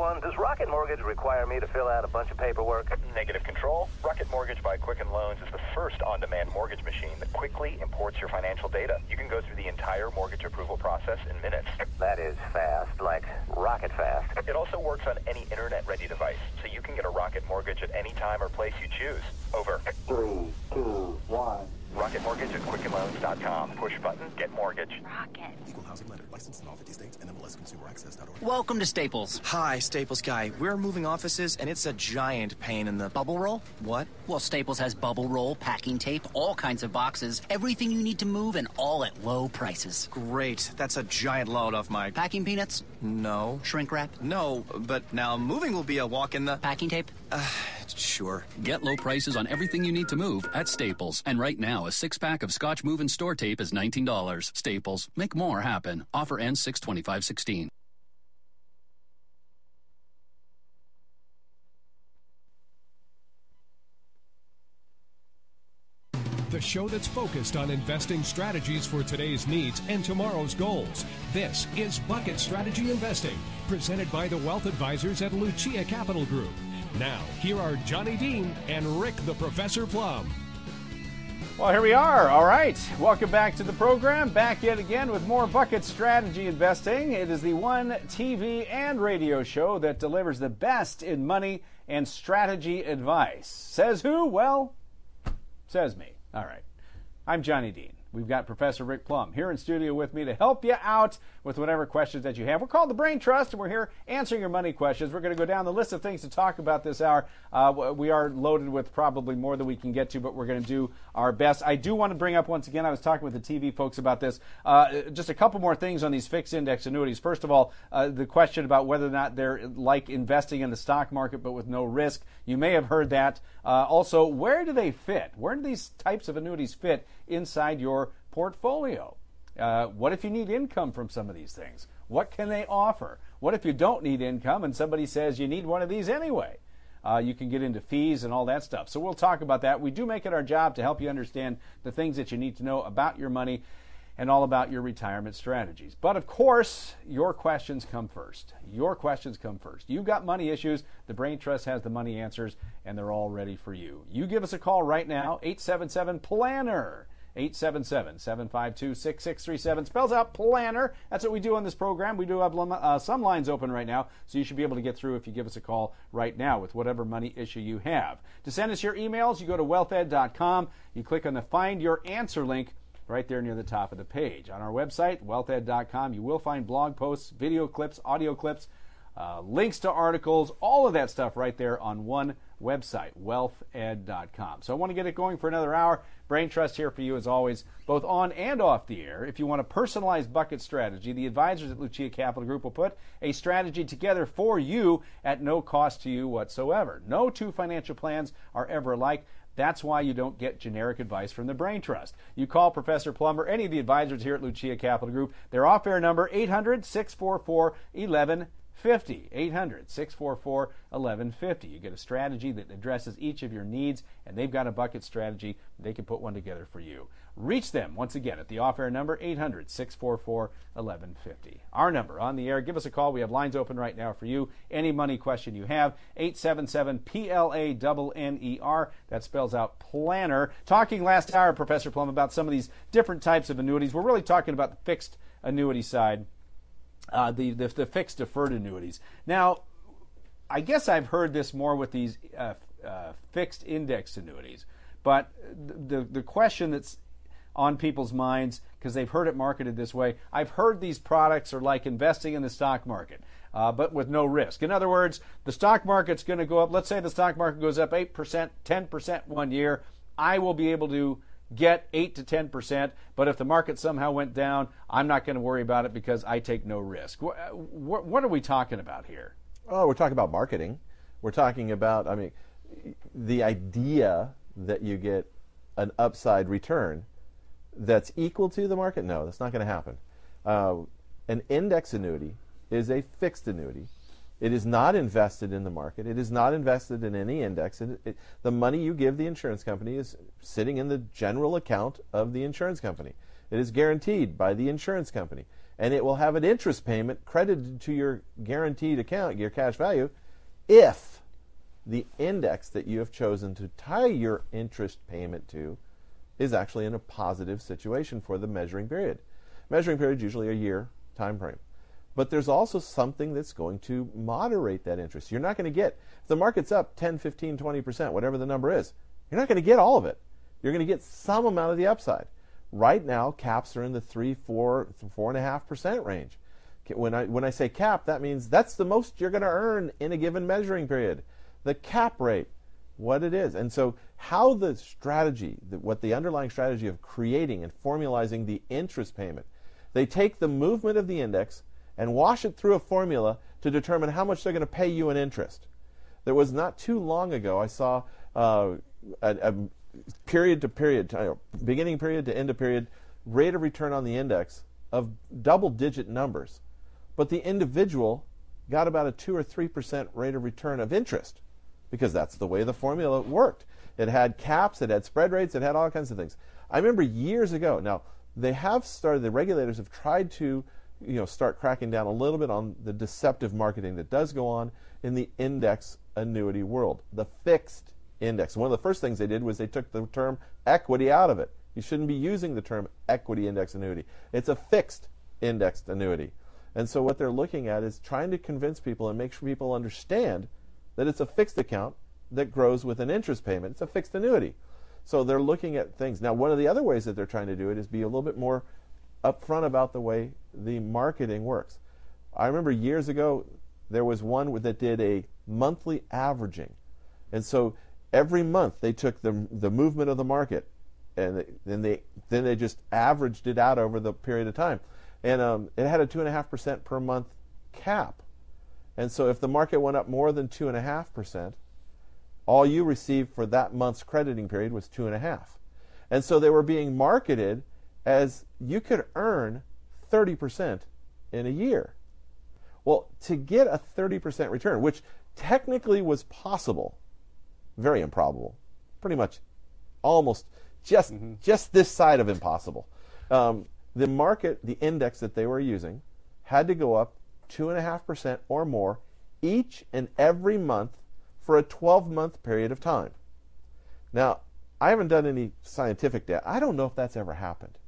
one. Does Rocket Mortgage require me to fill out a bunch of paperwork? Negative control. Rocket Mortgage by Quicken Loans is the first on-demand mortgage machine that quickly imports your financial data. You can go through the entire mortgage approval process in minutes. That is fast, like rocket fast. It also works on any internet-ready device, so you can get a Rocket Mortgage at any time or place you choose. Over. 3, 2, 1. Rocket Mortgage at QuickenLoans.com. Push button, get mortgage. Rocket. Equal housing lender. Licensed in all 50 states and MLSConsumerAccess.org. Welcome to Staples. Hi, Staples guy. We're moving offices, and it's a giant pain in the... Bubble roll? What? Well, Staples has bubble roll, packing tape, all kinds of boxes, everything you need to move, and all at low prices. Great. That's a giant load off my... Packing peanuts? No. Shrink wrap? No, but now moving will be a walk in the... Packing tape? Sure. Get low prices on everything you need to move at Staples. And right now, a 6-pack of Scotch Move and Store tape is $19. Staples. Make more happen. Offer ends 6/25/16. The show that's focused on investing strategies for today's needs and tomorrow's goals. This is Bucket Strategy Investing, presented by the Wealth Advisors at Lucia Capital Group. Now, here are Johnny Dean and Rick the Professor Plum. Well, here we are. All right. Welcome back to the program. Back yet again with more Bucket Strategy Investing. It is the one TV and radio show that delivers the best in money and strategy advice. Says who? Well, says me. All right. I'm Johnny Dean. We've got Professor Rick Plum here in studio with me to help you out with whatever questions that you have. We're called the Brain Trust, and we're here answering your money questions. We're going to go down the list of things to talk about this hour. We are loaded with probably more than we can get to, but we're going to do our best. I do want to bring up once again, I was talking with the TV folks about this, just a couple more things on these fixed index annuities. First of all, the question about whether or not they're like investing in the stock market but with no risk. You may have heard that. Also, where do they fit? Where do these types of annuities fit inside your portfolio? What if you need income from some of these things? What can they offer? What if you don't need income and somebody says you need one of these anyway? You can get into fees and all that stuff. So we'll talk about that. We do make it our job to help you understand the things that you need to know about your money and all about your retirement strategies. But of course, your questions come first. Your questions come first. You've got money issues. The Brain Trust has the money answers, and they're all ready for you. You give us a call right now, 877-PLANNER. 877-752-6637. Spells out planner. That's what we do on this program. We do have some lines open right now, so you should be able to get through if you give us a call right now with whatever money issue you have. To send us your emails, you go to wealthed.com. You click on the Find Your Answer link right there near the top of the page. On our website, wealthed.com, you will find blog posts, video clips, audio clips, links to articles, all of that stuff right there on one website, wealthed.com. So I want to get it going for another hour. Brain Trust here for you as always, both on and off the air. If you want a personalized bucket strategy, the advisors at Lucia Capital Group will put a strategy together for you at no cost to you whatsoever. No two financial plans are ever alike. That's why you don't get generic advice from the Brain Trust. You call Professor Plum or any of the advisors here at Lucia Capital Group. Their off-air number, 800-644-1150. 800-644-1150. You get a strategy that addresses each of your needs, and they've got a bucket strategy. They can put one together for you. Reach them, once again, at the off-air number, 800-644-1150. Our number on the air. Give us a call. We have lines open right now for you. Any money question you have, 877-PLANNER. That spells out planner. Talking last hour, Professor Plum, about some of these different types of annuities. We're really talking about the fixed annuity side. The fixed deferred annuities. Now, I guess I've heard this more with these fixed index annuities, but the question that's on people's minds, because they've heard it marketed this way, I've heard these products are like investing in the stock market, but with no risk. In other words, the stock market's going to go up. Let's say the stock market goes up 8%, 10% one year. I will be able to get 8 to 10%, but if the market somehow went down, I'm not going to worry about it because I take no risk. What are we talking about here? Oh, we're talking about marketing. We're talking about, the idea that you get an upside return that's equal to the market. No, that's not going to happen. An index annuity is a fixed annuity. It is not invested in the market. It is not invested in any index. The money you give the insurance company is sitting in the general account of the insurance company. It is guaranteed by the insurance company. and it will have an interest payment credited to your guaranteed account, your cash value, if the index that you have chosen to tie your interest payment to is actually in a positive situation for the measuring period. Measuring period is usually a year time frame. But there's also something that's going to moderate that interest. You're not going to get, if the market's up 10, 15, 20%, whatever the number is, you're not going to get all of it. You're going to get some amount of the upside. Right now, caps are in the 3, 4, 4.5% range. When I say cap, that means that's the most you're going to earn in a given measuring period. The cap rate, what it is. And so how the strategy, what the underlying strategy of creating and formalizing the interest payment, they take the movement of the index and wash it through a formula to determine how much they're going to pay you in interest. There was not too long ago, I saw a period to period, beginning period to end of period, rate of return on the index of double-digit numbers. But the individual got about a 2 or 3% rate of return of interest, because that's the way the formula worked. It had caps, it had spread rates, it had all kinds of things. I remember years ago, now they have started, the regulators have tried to start cracking down a little bit on the deceptive marketing that does go on in the index annuity world, the fixed index. One of the first things they did was they took the term equity out of it. You shouldn't be using the term equity index annuity. It's a fixed indexed annuity. And so what they're looking at is trying to convince people and make sure people understand that it's a fixed account that grows with an interest payment. It's a fixed annuity. So they're looking at things. Now, one of the other ways that they're trying to do it is be a little bit more upfront about the way the marketing works. I remember years ago there was one that did a monthly averaging. And so every month they took the movement of the market and then they just averaged it out over the period of time. And it had a 2.5% per month cap. And so if the market went up more than 2.5%, all you received for that month's crediting period was 2.5%. And so they were being marketed as you could earn 30% in a year. Well, to get a 30% return, which technically was possible, very improbable, pretty much almost just this side of impossible. The market, the index that they were using, had to go up 2.5% or more each and every month for a 12-month period of time. Now, I haven't done any scientific data. I don't know if that's ever happened.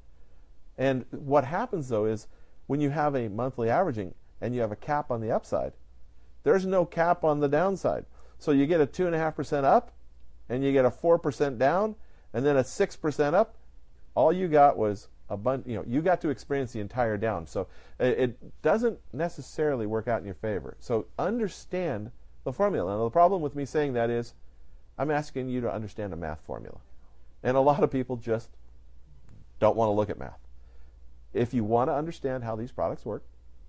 And what happens, though, is when you have a monthly averaging and you have a cap on the upside, there's no cap on the downside. So you get a 2.5% up, and you get a 4% down, and then a 6% up. All you got was a bunch. You got to experience the entire down. So it doesn't necessarily work out in your favor. So understand the formula. Now, the problem with me saying that is I'm asking you to understand a math formula. And a lot of people just don't want to look at math. If you want to understand how these products work,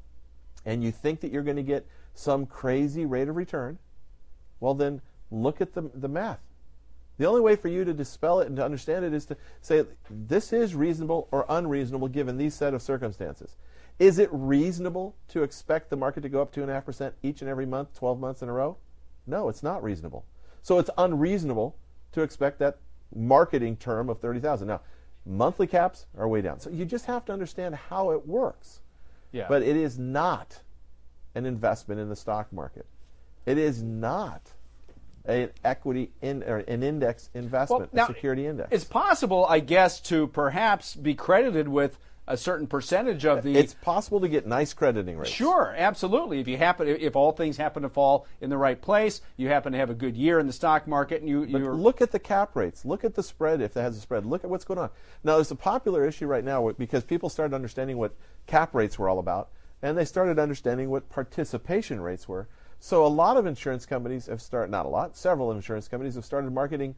and you think that you're going to get some crazy rate of return, well then look at the math. The only way for you to dispel it and to understand it is to say this is reasonable or unreasonable given these set of circumstances. Is it reasonable to expect the market to go up 2.5% each and every month, 12 months in a row? No, it's not reasonable. So it's unreasonable to expect that marketing term of 30,000. Now, monthly caps are way down. So you just have to understand how it works. Yeah. But it is not an investment in the stock market. It is not an equity or an index investment, a security index. It's possible, I guess, to perhaps be credited with a certain percentage of the. It's possible to get nice crediting rates. Sure, absolutely. If all things happen to fall in the right place, you happen to have a good year in the stock market, and you. Look at the cap rates. Look at the spread if it has a spread. Look at what's going on. Now, there's a popular issue right now because people started understanding what cap rates were all about, and they started understanding what participation rates were. So a lot of insurance companies have started, not a lot, several insurance companies have started marketing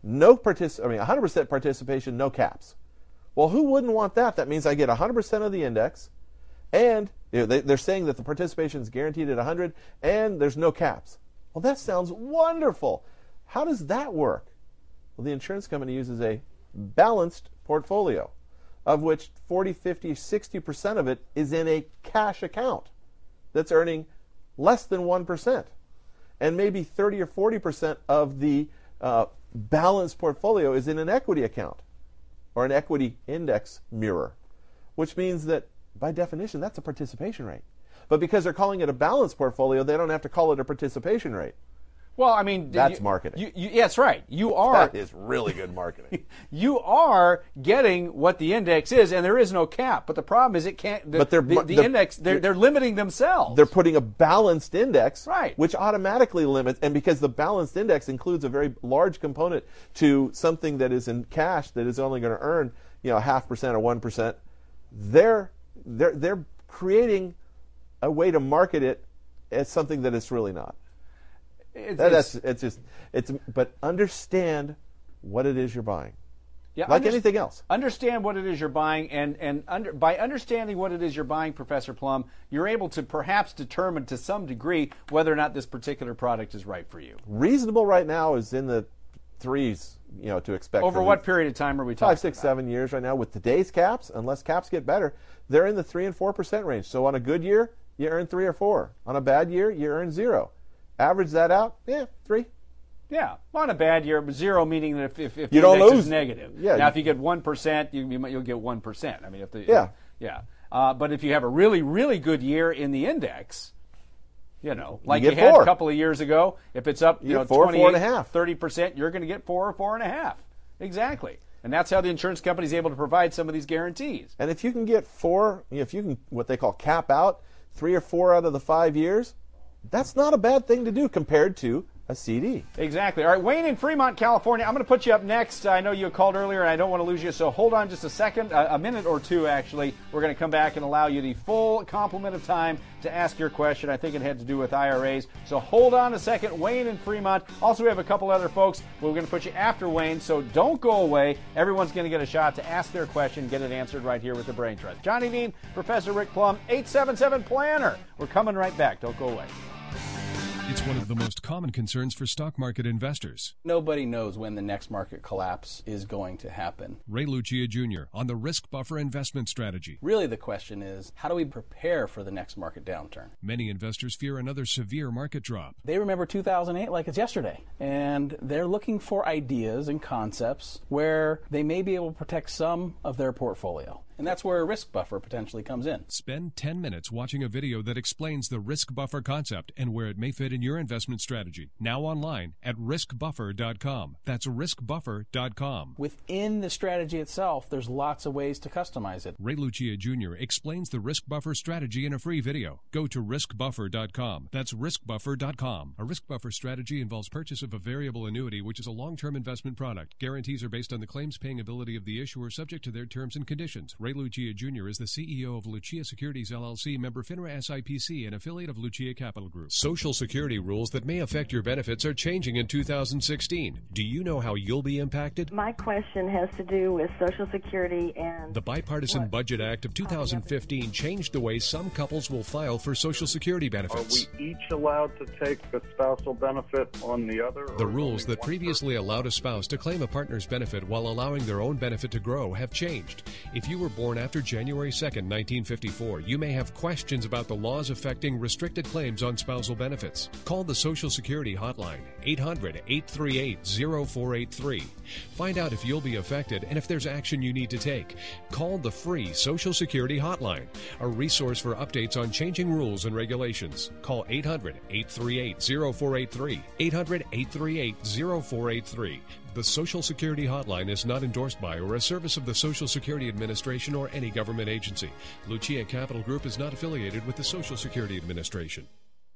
100% participation, no caps. Well, who wouldn't want that? That means I get 100% of the index, and they're saying that the participation is guaranteed at 100, and there's no caps. Well, that sounds wonderful. How does that work? Well, the insurance company uses a balanced portfolio, of which 40, 50, 60% of it is in a cash account that's earning less than 1%. And maybe 30 or 40% of the balanced portfolio is in an equity account or an equity index mirror, which means that by definition, that's a participation rate. But because they're calling it a balanced portfolio, they don't have to call it a participation rate. Well, I mean, that's marketing. That's right. You are. That is really good marketing. You are getting what the index is, and there is no cap. But the problem is, it can't. The index. They're limiting themselves. They're putting a balanced index, right, which automatically limits. And because the balanced index includes a very large component to something that is in cash that is only going to earn 0.5% or 1%, they're creating a way to market it as something that it's really not. But understand what it is you're buying. Yeah, like anything else. Understand what it is you're buying, and by understanding what it is you're buying, Professor Plum, you're able to perhaps determine to some degree whether or not this particular product is right for you. Reasonable right now is in the 3s, to expect. Over what period of time are we talking 5, 6, 7 years right now. With today's caps, unless caps get better, they're in the 3 and 4% range. So on a good year, you earn 3 or 4. On a bad year, you earn 0. Average that out, 3. Yeah, on a bad year, 0 meaning that if you the don't index lose. Is negative. Yeah. Now, if you get 1%, you'll get 1%. I mean, Yeah. But if you have a really, really good year in the index, like you had 4. a couple of years ago, if it's up, 4, 4.5, 30%, you're going to get 4 or 4.5. Exactly. And that's how the insurance company is able to provide some of these guarantees. And if you can get 4, if you can what they call cap out 3 or 4 out of the 5 years, that's not a bad thing to do compared to a CD. Exactly. All right, Wayne in Fremont, California. I'm going to put you up next. I know you called earlier, and I don't want to lose you, so hold on just a second, a minute or two, actually. We're going to come back and allow you the full complement of time to ask your question. I think it had to do with IRAs. So hold on a second. Wayne in Fremont. Also, we have a couple other folks. We're going to put you after Wayne, so don't go away. Everyone's going to get a shot to ask their question, get it answered right here with the Brain Trust. Johnny Dean, Professor Rick Plum, 877-PLANNER. We're coming right back. Don't go away. It's one of the most common concerns for stock market investors. Nobody knows when the next market collapse is going to happen. Ray Lucia Jr. on the Risk Buffer Investment Strategy. Really, the question is, how do we prepare for the next market downturn? Many investors fear another severe market drop. They remember 2008 like it's yesterday, and they're looking for ideas and concepts where they may be able to protect some of their portfolio. And that's where a risk buffer potentially comes in. Spend 10 minutes watching a video that explains the risk buffer concept and where it may fit in your investment strategy. Now online at riskbuffer.com. That's riskbuffer.com. Within the strategy itself, there's lots of ways to customize it. Ray Lucia Jr. explains the risk buffer strategy in a free video. Go to riskbuffer.com. That's riskbuffer.com. A risk buffer strategy involves purchase of a variable annuity, which is a long-term investment product. Guarantees are based on the claims paying ability of the issuer, subject to their terms and conditions. Ray Lucia Jr. is the CEO of Lucia Securities LLC, member FINRA SIPC, and affiliate of Lucia Capital Group. Social Security rules that may affect your benefits are changing in 2016. Do you know how you'll be impacted? My question has to do with Social Security and... The Bipartisan Budget Act of 2015 changed the way some couples will file for Social Security benefits. Are we each allowed to take a spousal benefit on the other? The rules that previously allowed a spouse to claim a partner's benefit while allowing their own benefit to grow have changed. If you were born after January 2nd, 1954, you may have questions about the laws affecting restricted claims on spousal benefits. Call the Social Security hotline, 800-838-0483. Find out if you'll be affected and if there's action you need to take. Call the free Social Security hotline, a resource for updates on changing rules and regulations. Call 800-838-0483, 800-838-0483. The Social Security hotline is not endorsed by or a service of the Social Security Administration or any government agency. Lucia Capital Group is not affiliated with the Social Security Administration.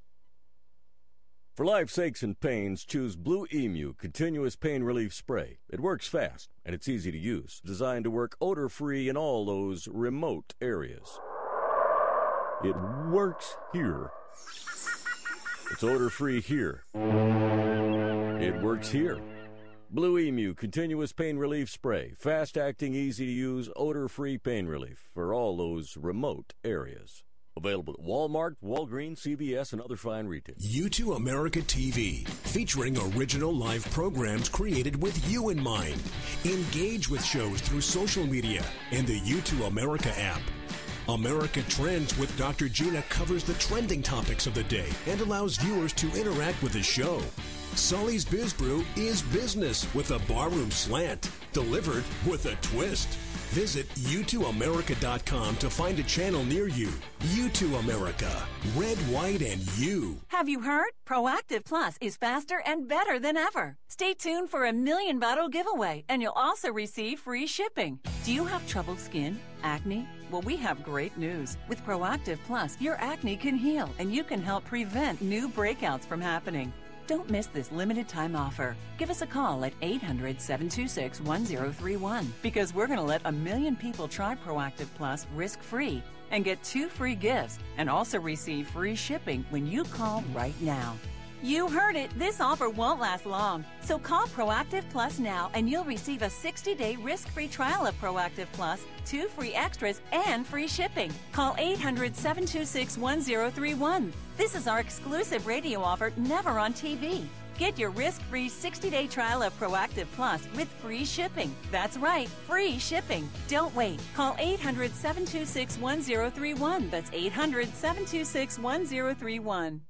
For life's aches and pains, choose Blue Emu Continuous Pain Relief Spray. It works fast, and it's easy to use. Designed to work odor-free in all those remote areas. It works here. It's odor-free here. It works here. Blue Emu Continuous Pain Relief Spray. Fast-acting, easy-to-use, odor-free pain relief for all those remote areas. Available at Walmart, Walgreens, CVS, and other fine retailers. U2 America TV, featuring original live programs created with you in mind. Engage with shows through social media and the U2 America app. America Trends with Dr. Gina covers the trending topics of the day and allows viewers to interact with the show. Sully's Biz Brew is business with a barroom slant, delivered with a twist. Visit U2America.com to find a channel near you. U2 America. Red, white, and you. Have you heard? Proactive Plus is faster and better than ever. Stay tuned for a 1,000,000 bottle giveaway, and you'll also receive free shipping. Do you have troubled skin? Acne? Well, we have great news. With Proactive Plus, your acne can heal, and you can help prevent new breakouts from happening. Don't miss this limited time offer. Give us a call at 800-726-1031 because we're going to let 1,000,000 people try Proactive Plus risk-free and get 2 free gifts and also receive free shipping when you call right now. You heard it. This offer won't last long. So call Proactive Plus now and you'll receive a 60-day risk-free trial of Proactive Plus, 2 free extras, and free shipping. Call 800-726-1031. This is our exclusive radio offer, never on TV. Get your risk-free 60-day trial of Proactive Plus with free shipping. That's right, free shipping. Don't wait. Call 800-726-1031. That's 800-726-1031.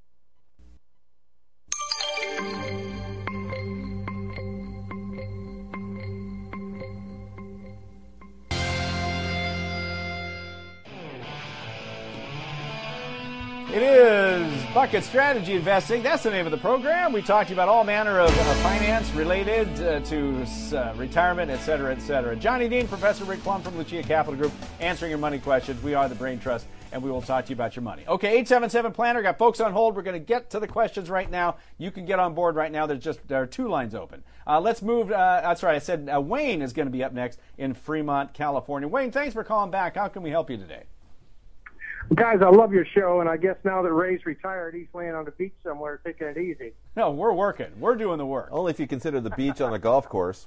It is Bucket Strategy Investing. That's the name of the program. We talked about all manner of finance related to retirement, et cetera, et cetera. Johnny Dean, Professor Rick Plum from Lucia Capital Group, answering your money questions. We are the Brain Trust, and we will talk to you about your money. Okay, 877-PLANNER. Got folks on hold. We're going to get to the questions right now. You can get on board right now. There are 2 lines open. Let's move. That's right. I said Wayne is going to be up next in Fremont, California. Wayne, thanks for calling back. How can we help you today? Guys, I love your show, and I guess now that Ray's retired, he's laying on the beach somewhere taking it easy. No, we're working. We're doing the work. Only if you consider the beach on a golf course.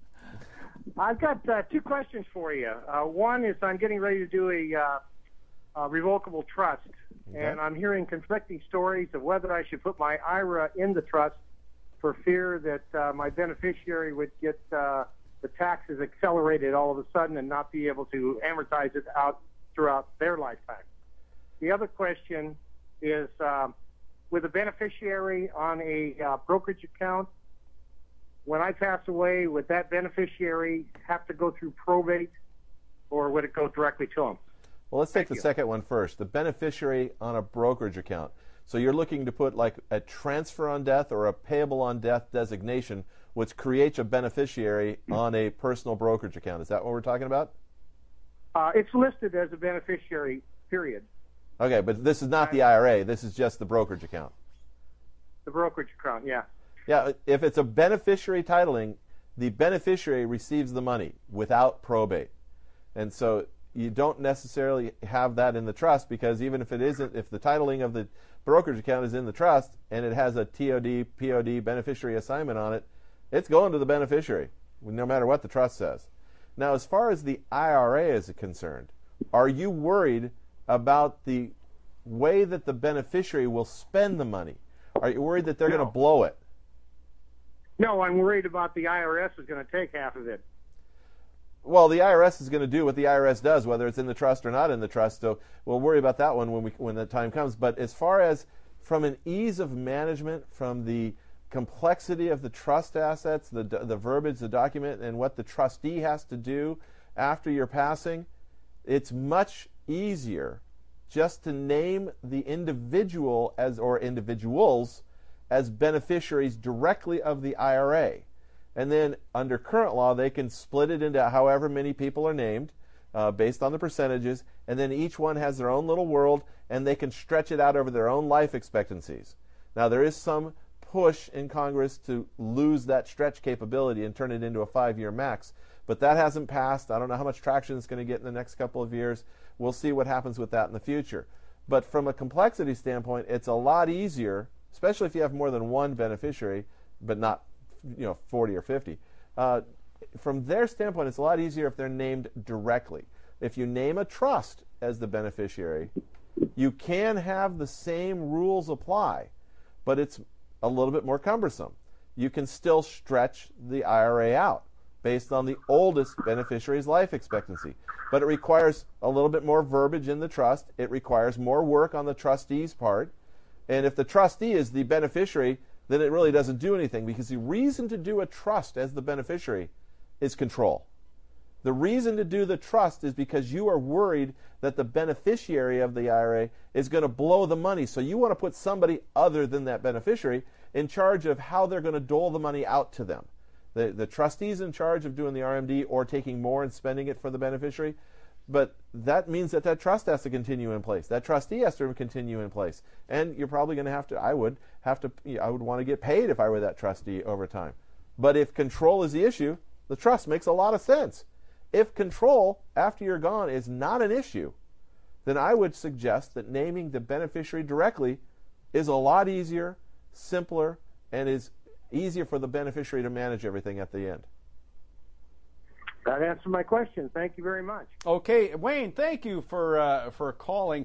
I've got 2 questions for you. One is I'm getting ready to do a revocable trust, and I'm hearing conflicting stories of whether I should put my IRA in the trust for fear that my beneficiary would get the taxes accelerated all of a sudden and not be able to amortize it out throughout their lifetime. The other question is, with a beneficiary on a brokerage account, when I pass away, would that beneficiary have to go through probate, or would it go directly to him? Well, let's take the second one first. The beneficiary on a brokerage account. So you're looking to put like a transfer on death or a payable on death designation, which creates a beneficiary on a personal brokerage account. Is that what we're talking about? It's listed as a beneficiary, period. Okay, but this is not the IRA. This is just the brokerage account. The brokerage account, yeah. Yeah, if it's a beneficiary titling, the beneficiary receives the money without probate. And so you don't necessarily have that in the trust, because even if it isn't, if the titling of the brokerage account is in the trust and it has a TOD, POD beneficiary assignment on it, it's going to the beneficiary, no matter what the trust says. Now, as far as the IRA is concerned, are you worried about the way that the beneficiary will spend the money? Are you worried that they're going to blow it? No, I'm worried about the IRS is going to take half of it. Well, the IRS is going to do what the IRS does, whether it's in the trust or not in the trust. So we'll worry about that one when the time comes. But as far as from an ease of management, from the complexity of the trust assets, the verbiage, the document, and what the trustee has to do after your passing, it's much easier just to name the individual or individuals as beneficiaries directly of the IRA. And then under current law, they can split it into however many people are named based on the percentages, and then each one has their own little world, and they can stretch it out over their own life expectancies. Now, there is some push in Congress to lose that stretch capability and turn it into a 5-year max, but that hasn't passed. I don't know how much traction it's going to get in the next couple of years. We'll see what happens with that in the future. But from a complexity standpoint, it's a lot easier, especially if you have more than one beneficiary, but not 40 or 50. From their standpoint, it's a lot easier if they're named directly. If you name a trust as the beneficiary, you can have the same rules apply, but it's a little bit more cumbersome. You can still stretch the IRA out based on the oldest beneficiary's life expectancy, but it requires a little bit more verbiage in the trust. It requires more work on the trustee's part, and if the trustee is the beneficiary, then it really doesn't do anything, because the reason to do a trust as the beneficiary is control. The reason to do the trust is because you are worried that the beneficiary of the IRA is going to blow the money. So you want to put somebody other than that beneficiary in charge of how they're going to dole the money out to them. The trustee's in charge of doing the RMD or taking more and spending it for the beneficiary. But that means that trust has to continue in place. That trustee has to continue in place. And you're probably going to have to, I would want to get paid if I were that trustee over time. But if control is the issue, the trust makes a lot of sense. If control, after you're gone, is not an issue, then I would suggest that naming the beneficiary directly is a lot easier, simpler, and is easier for the beneficiary to manage everything at the end. That answered my question. Thank you very much. Okay, Wayne, thank you for calling.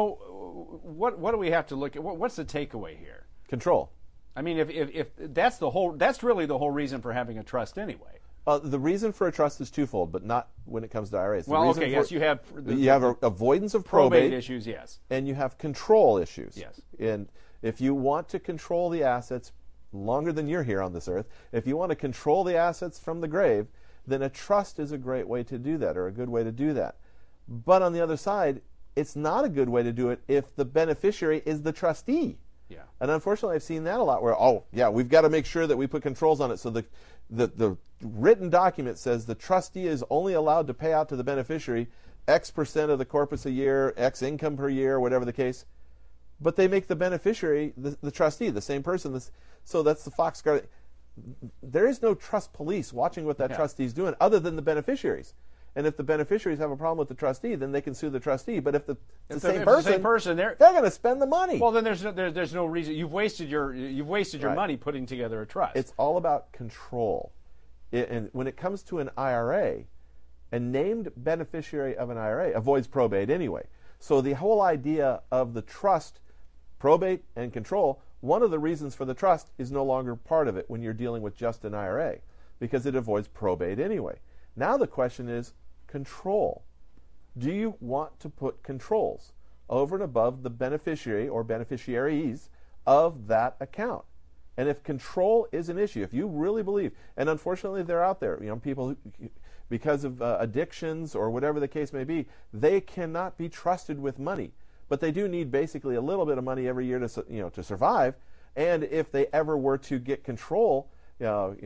So what do we have to look at? What's the takeaway here? Control. I mean, if that's really the whole reason for having a trust anyway. The reason for a trust is twofold, but not when it comes to IRAs. Well, okay, yes, you have avoidance of probate issues, yes, and you have control issues. Yes. And if you want to control the assets longer than you're here on this earth, if you want to control the assets from the grave, then a trust is a great way to do that, or a good way to do that. But on the other side, it's not a good way to do it if the beneficiary is the trustee. Yeah. And unfortunately, I've seen that a lot where, we've got to make sure that we put controls on it. So the written document says the trustee is only allowed to pay out to the beneficiary X% of the corpus a year, X income per year, whatever the case. But they make the beneficiary the trustee, the same person. So that's the fox guard. There is no trust police watching what that trustee is doing other than the beneficiaries. And if the beneficiaries have a problem with the trustee, then they can sue the trustee. But if the same person, they're going to spend the money. Well, then there's no reason. You've wasted your money putting together a trust. It's all about control. And when it comes to an IRA, a named beneficiary of an IRA avoids probate anyway. So the whole idea of the trust, probate, and control, one of the reasons for the trust is no longer part of it when you're dealing with just an IRA, because it avoids probate anyway. Now the question is control. Do you want to put controls over and above the beneficiary or beneficiaries of that account? And if control is an issue, if you really believe, and unfortunately they're out there, people who, because of addictions or whatever the case may be, they cannot be trusted with money. But they do need basically a little bit of money every year to survive. And if they ever were to get control, go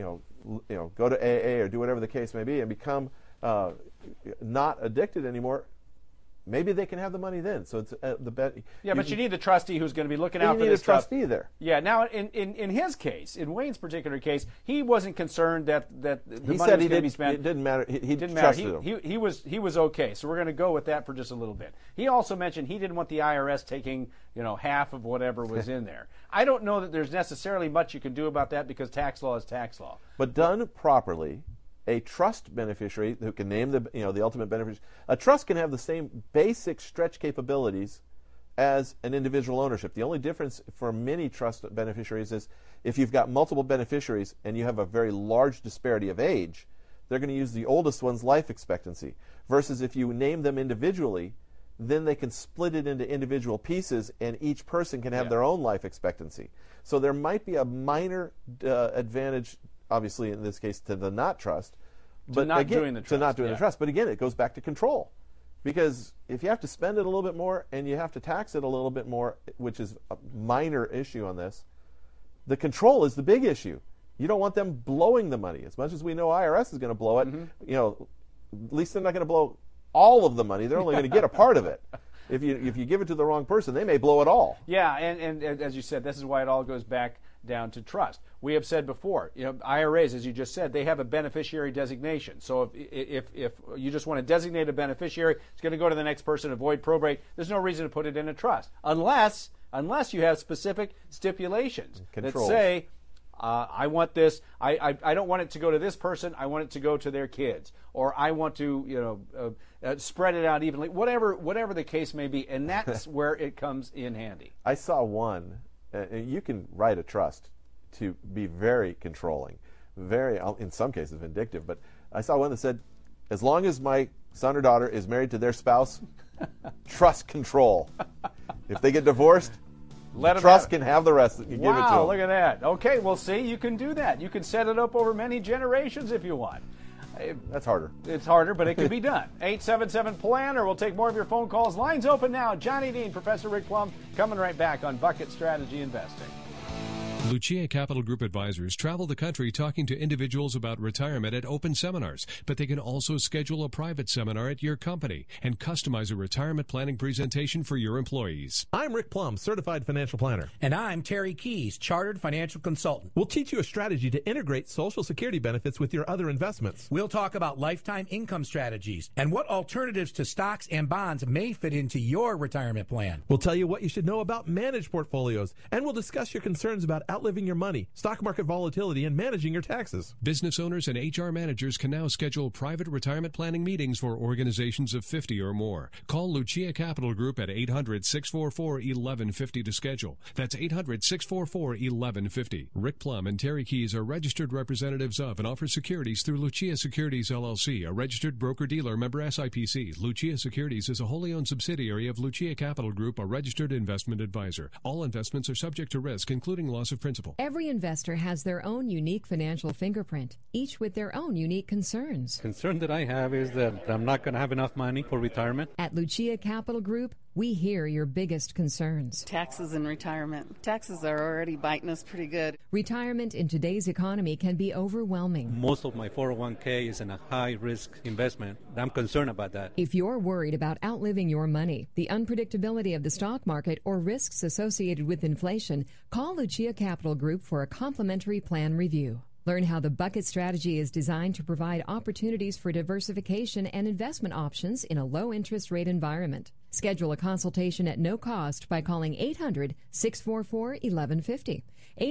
to AA or do whatever the case may be and become not addicted anymore, maybe they can have the money then. So it's the bet. Yeah, but you need the trustee who's going to be looking out for this. You need a trustee there. Yeah. Now, in his case, in Wayne's particular case, he wasn't concerned that the money was going to be spent. It didn't matter. He didn't trusted matter. him. He was okay. So we're going to go with that for just a little bit. He also mentioned he didn't want the IRS taking half of whatever was in there. I don't know that there's necessarily much you can do about that because tax law is tax law. But done properly, a trust beneficiary who can name the ultimate beneficiary. A trust can have the same basic stretch capabilities as an individual ownership. The only difference for many trust beneficiaries is if you've got multiple beneficiaries and you have a very large disparity of age, they're going to use the oldest one's life expectancy. Versus if you name them individually, then they can split it into individual pieces and each person can have their own life expectancy. So there might be a minor advantage, obviously in this case, to the not trust. To not doing the trust. But again, it goes back to control. Because if you have to spend it a little bit more and you have to tax it a little bit more, which is a minor issue on this, the control is the big issue. You don't want them blowing the money. As much as we know IRS is going to blow it, at least they're not going to blow all of the money. They're only going to get a part of it. If you give it to the wrong person, they may blow it all. Yeah, and as you said, this is why it all goes back down to trust. We have said before, IRAs, as you just said, they have a beneficiary designation. So if you just want to designate a beneficiary, it's going to go to the next person, avoid probate. There's no reason to put it in a trust, unless you have specific stipulations that say, I want this. I don't want it to go to this person. I want it to go to their kids, or I want to spread it out evenly. Whatever the case may be, and that's where it comes in handy. I saw one. You can write a trust to be very controlling, very, in some cases, vindictive. But I saw one that said, as long as my son or daughter is married to their spouse, trust control. If they get divorced, trust can have the rest. You give it to them. Wow, look at that. Okay, well, see, you can do that. You can set it up over many generations if you want. That's harder. It's harder, but it can be done. 877-PLAN, or we'll take more of your phone calls. Lines open now. Johnny Dean, Professor Rick Plum, coming right back on Bucket Strategy Investing. Lucia Capital Group advisors travel the country talking to individuals about retirement at open seminars, but they can also schedule a private seminar at your company and customize a retirement planning presentation for your employees. I'm Rick Plum, Certified Financial Planner. And I'm Terry Keys, Chartered Financial Consultant. We'll teach you a strategy to integrate Social Security benefits with your other investments. We'll talk about lifetime income strategies and what alternatives to stocks and bonds may fit into your retirement plan. We'll tell you what you should know about managed portfolios, and we'll discuss your concerns about outliving your money, stock market volatility, and managing your taxes. Business owners and HR managers can now schedule private retirement planning meetings for organizations of 50 or more. Call Lucia Capital Group at 800-644-1150 to schedule. That's 800-644-1150. Rick Plum and Terry Keys are registered representatives of and offer securities through Lucia Securities LLC, a registered broker-dealer member SIPC. Lucia Securities is a wholly owned subsidiary of Lucia Capital Group, a registered investment advisor. All investments are subject to risk, including loss of principal. Every investor has their own unique financial fingerprint, each with their own unique concerns. Concern that I have is that I'm not going to have enough money for retirement. At Lucia Capital Group, we hear your biggest concerns. Taxes and retirement. Taxes are already biting us pretty good. Retirement in today's economy can be overwhelming. Most of my 401k is in a high-risk investment. I'm concerned about that. If you're worried about outliving your money, the unpredictability of the stock market, or risks associated with inflation, call Lucia Capital Group for a complimentary plan review. Learn how the Bucket strategy is designed to provide opportunities for diversification and investment options in a low-interest rate environment. Schedule a consultation at no cost by calling 800-644-1150,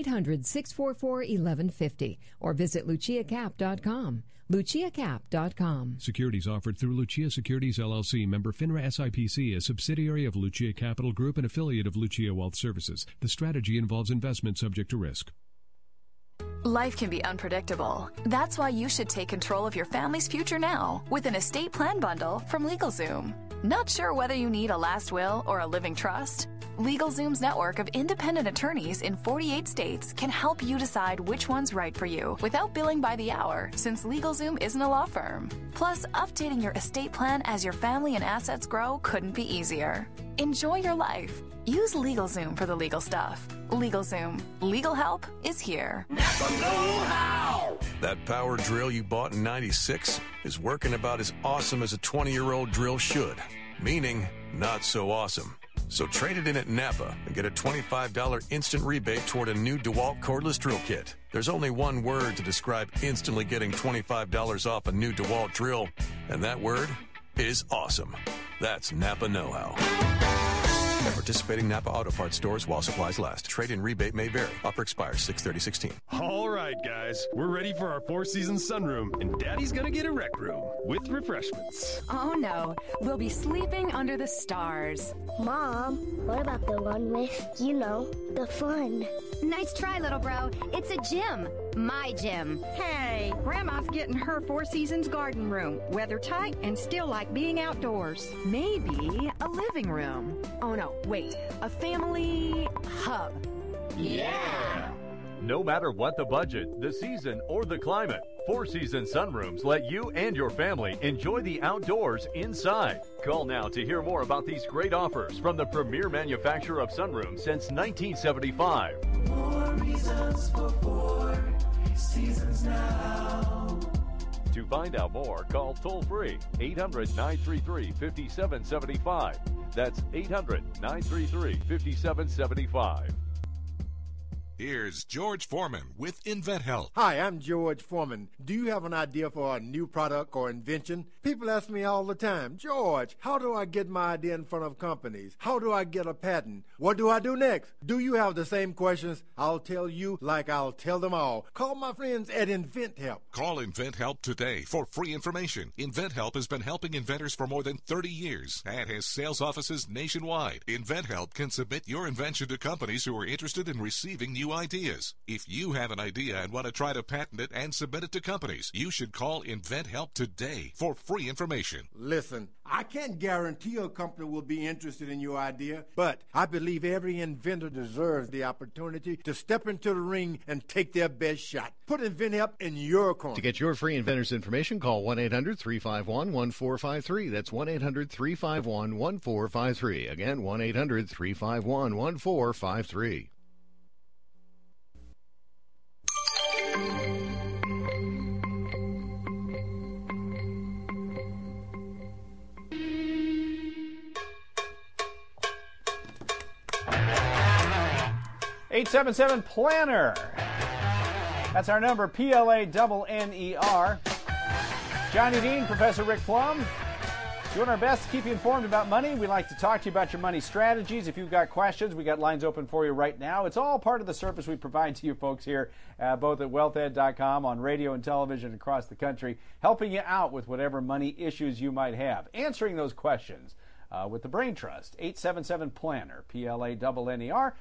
800-644-1150, or visit luciacap.com. luciacap.com. Securities offered through Lucia Securities LLC, member FINRA SIPC, a subsidiary of Lucia Capital Group, an affiliate of Lucia Wealth Services. The strategy involves investment subject to risk. Life can be unpredictable. That's why you should take control of your family's future now with an estate plan bundle from LegalZoom. Not sure whether you need a last will or a living trust? LegalZoom's network of independent attorneys in 48 states can help you decide which one's right for you without billing by the hour, since LegalZoom isn't a law firm. Plus, updating your estate plan as your family and assets grow couldn't be easier. Enjoy your life. Use LegalZoom for the legal stuff. LegalZoom. Legal help is here. That power drill you bought in '96 is working about as awesome as a 20-year-old drill should, meaning not so awesome. So trade it in at Napa and get a $25 instant rebate toward a new DeWalt cordless drill kit. There's only one word to describe instantly getting $25 off a new DeWalt drill, and that word is awesome. That's Napa know-how. At participating Napa Auto Parts stores while supplies last. Trade-in rebate may vary. Offer expires 6/30/16. All right, guys. We're ready for our Four Seasons sunroom, and Daddy's gonna get a rec room with refreshments. Oh, no. We'll be sleeping under the stars. Mom, what about the one with, the fun? Nice try, little bro. It's a gym. My gym. Hey, Grandma's getting her Four Seasons garden room. Weather tight and still like being outdoors. Maybe a living room. Oh, no, wait. A family hub. Yeah! No matter what the budget, the season, or the climate, Four Seasons sunrooms let you and your family enjoy the outdoors inside. Call now to hear more about these great offers from the premier manufacturer of sunrooms since 1975. More reasons for Four Seasons now. To find out more, call toll-free 800-933-5775. That's 800-933-5775. Here's George Foreman with InventHelp. Hi, I'm George Foreman. Do you have an idea for a new product or invention? People ask me all the time, George, how do I get my idea in front of companies? How do I get a patent? What do I do next? Do you have the same questions? I'll tell you like I'll tell them all. Call my friends at InventHelp. Call InventHelp today for free information. InventHelp has been helping inventors for more than 30 years and has sales offices nationwide. InventHelp can submit your invention to companies who are interested in receiving new new ideas. If you have an idea and want to try to patent it and submit it to companies, you should call InventHelp today for free information. Listen, I can't guarantee a company will be interested in your idea, but I believe every inventor deserves the opportunity to step into the ring and take their best shot. Put InventHelp in your corner. To get your free inventor's information, call 1-800-351-1453. That's 1-800-351-1453. Again, 1-800-351-1453. Planner. That's our number, PLANNER. Johnny Dean, Professor Rick Plum. Doing our best to keep you informed about money. We like to talk to you about your money strategies. If you've got questions, we got lines open for you right now. It's all part of the service we provide to you folks here, both at wealthed.com, on radio and television across the country, helping you out with whatever money issues you might have, answering those questions. With the Brain Trust, 877-PLANNER, PLANNER,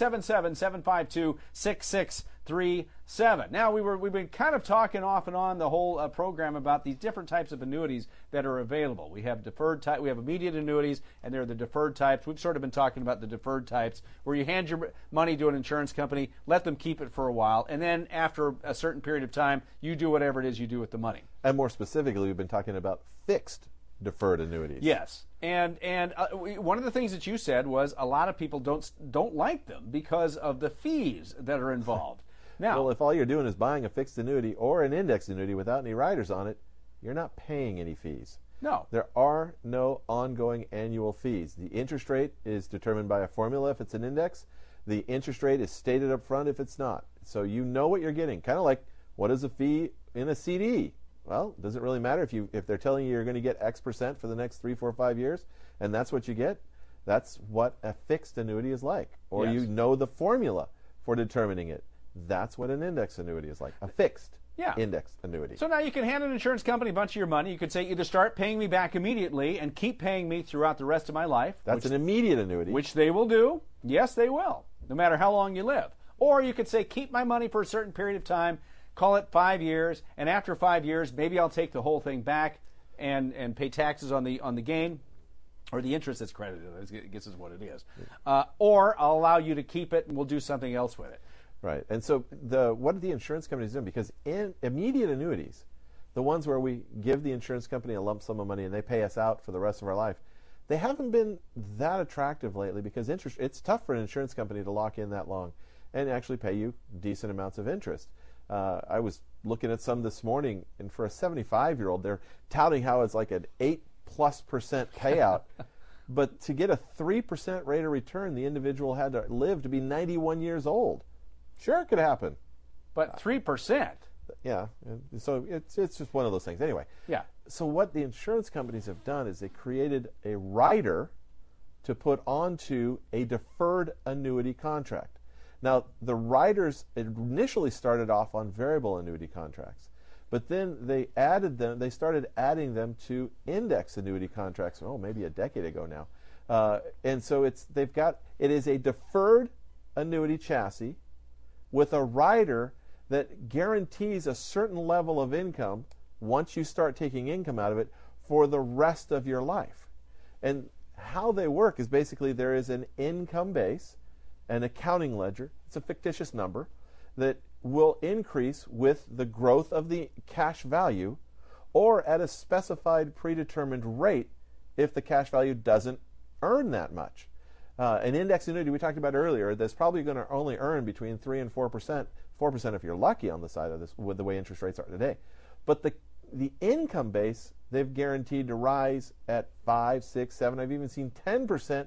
877-752-6637. Now, we've been kind of talking off and on the whole program about these different types of annuities that are available. We have deferred type, we have immediate annuities, and they're the deferred types. We've sort of been talking about the deferred types, where you hand your money to an insurance company, let them keep it for a while, and then after a certain period of time, you do whatever it is you do with the money. And more specifically, we've been talking about fixed deferred annuities. Yes, and one of the things that you said was a lot of people don't like them because of the fees that are involved. Now, well, if all you're doing is buying a fixed annuity or an index annuity without any riders on it, you're not paying any fees. No. There are no ongoing annual fees. The interest rate is determined by a formula if it's an index. The interest rate is stated up front if it's not. So you know what you're getting. Kind of like, what is a fee in a CD? Well, it doesn't really matter if they're telling you you're going to get X percent for the next 3, 4, 5 years, and that's what you get. That's what a fixed annuity is like. Or yes. You know the formula for determining it. That's what an index annuity is like, a fixed index annuity. So now you can hand an insurance company a bunch of your money. You could say either start paying me back immediately and keep paying me throughout the rest of my life. That's an immediate annuity. Which they will do. Yes, they will, no matter how long you live. Or you could say keep my money for a certain period of time, call it 5 years, and after 5 years, maybe I'll take the whole thing back and pay taxes on the gain, or the interest that's credited, I guess is what it is. Or I'll allow you to keep it and we'll do something else with it. Right. And so what are the insurance companies doing? Because in immediate annuities, the ones where we give the insurance company a lump sum of money and they pay us out for the rest of our life, they haven't been that attractive lately because it's tough for an insurance company to lock in that long and actually pay you decent amounts of interest. I was looking at some this morning, and for a 75-year-old, they're touting how it's like an 8+% payout. But to get a 3% rate of return, the individual had to live to be 91 years old. Sure, it could happen. But 3%? Yeah. So it's just one of those things. Anyway. Yeah. So what the insurance companies have done is they created a rider to put onto a deferred annuity contract. Now, the riders initially started off on variable annuity contracts, but then they started adding them to index annuity contracts, maybe a decade ago now. And so it is a deferred annuity chassis with a rider that guarantees a certain level of income once you start taking income out of it for the rest of your life. And how they work is basically there is an income base, an accounting ledger, it's a fictitious number, that will increase with the growth of the cash value or at a specified predetermined rate if the cash value doesn't earn that much. An index annuity we talked about earlier, that's probably going to only earn between 3 and 4%, 4% if you're lucky on the side of this with the way interest rates are today. But the income base, they've guaranteed to rise at 5, 6, 7, I've even seen 10%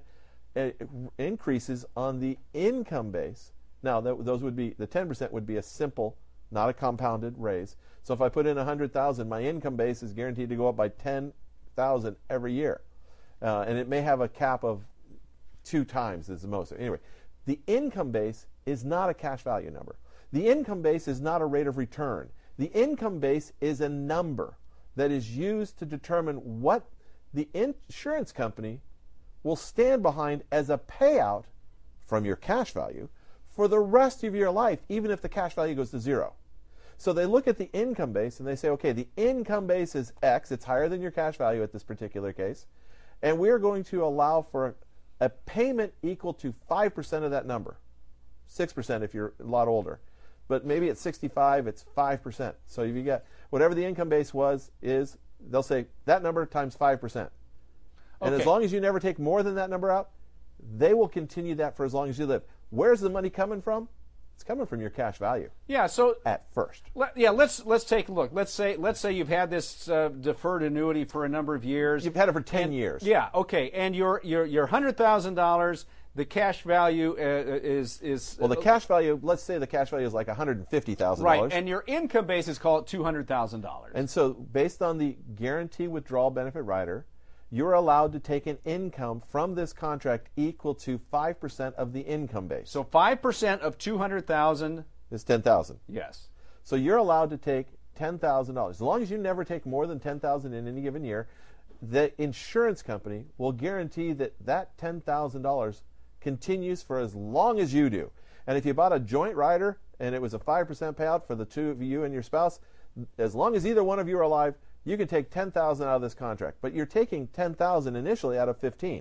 increases on the income base. Now, those would be, the 10% would be a simple, not a compounded raise. So if I put in $100,000, my income base is guaranteed to go up by $10,000 every year. And it may have a cap of 2 times is the most. Anyway, the income base is not a cash value number. The income base is not a rate of return. The income base is a number that is used to determine what the insurance company will stand behind as a payout from your cash value for the rest of your life, even if the cash value goes to zero. So they look at the income base and they say, okay, the income base is X. It's higher than your cash value at this particular case. And we're going to allow for a payment equal to 5% of that number. 6% if you're a lot older. But maybe at 65, it's 5%. So if you get whatever the income base is, they'll say that number times 5%. And as long as you never take more than that number out, they will continue that for as long as you live. Where's the money coming from? It's coming from your cash value. Yeah. So at first. Let's take a look. Let's say you've had this deferred annuity for a number of years. You've had it for 10 years. Yeah. Okay. And your $100,000. The cash value is well. The cash value. Let's say the cash value is like $150,000. Right, and your income base is called $200,000. And so, based on the guarantee withdrawal benefit rider, you're allowed to take an income from this contract equal to 5% of the income base. So 5% of $200,000 is $10,000. Yes. So you're allowed to take $10,000 as long as you never take more than $10,000 in any given year. The insurance company will guarantee that $10,000 continues for as long as you do. And if you bought a joint rider and it was a 5% payout for the two of you and your spouse, as long as either one of you are alive, you can take $10,000 out of this contract. But you're taking $10,000 initially out of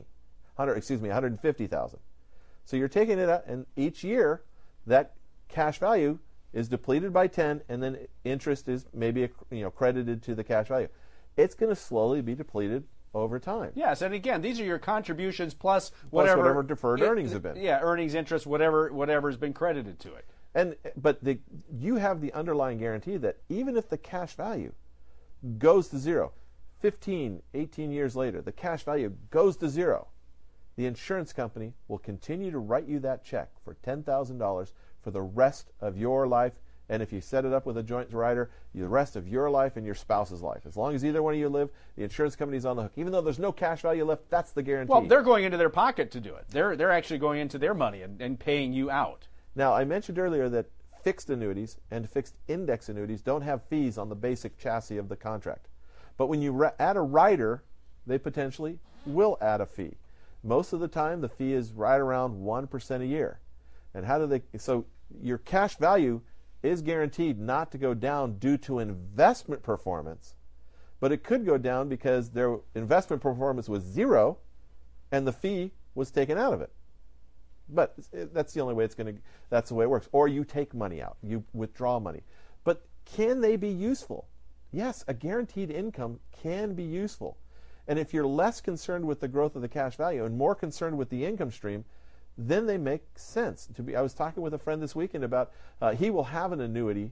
$150,000. So you're taking it out, and each year that cash value is depleted by 10, and then interest is maybe credited to the cash value. It's going to slowly be depleted over time. Yes, and again, these are your contributions plus whatever deferred earnings have been. Yeah, earnings, interest, whatever has been credited to it. But you have the underlying guarantee that even if the cash value goes to zero, 15, 18 years later, the cash value goes to zero, the insurance company will continue to write you that check for $10,000 for the rest of your life. And if you set it up with a joint rider, the rest of your life and your spouse's life. As long as either one of you live, the insurance company's on the hook. Even though there's no cash value left, that's the guarantee. Well, they're going into their pocket to do it. They're actually going into their money and paying you out. Now, I mentioned earlier that fixed annuities and fixed index annuities don't have fees on the basic chassis of the contract. But when you add a rider, they potentially will add a fee. Most of the time, the fee is right around 1% a year. And so your cash value is guaranteed not to go down due to investment performance, but it could go down because their investment performance was zero and the fee was taken out of it. But that's the only way that's the way it works. Or you take money out, you withdraw money. But can they be useful? Yes, a guaranteed income can be useful. And if you're less concerned with the growth of the cash value and more concerned with the income stream, then they make sense. I was talking with a friend this weekend about he will have an annuity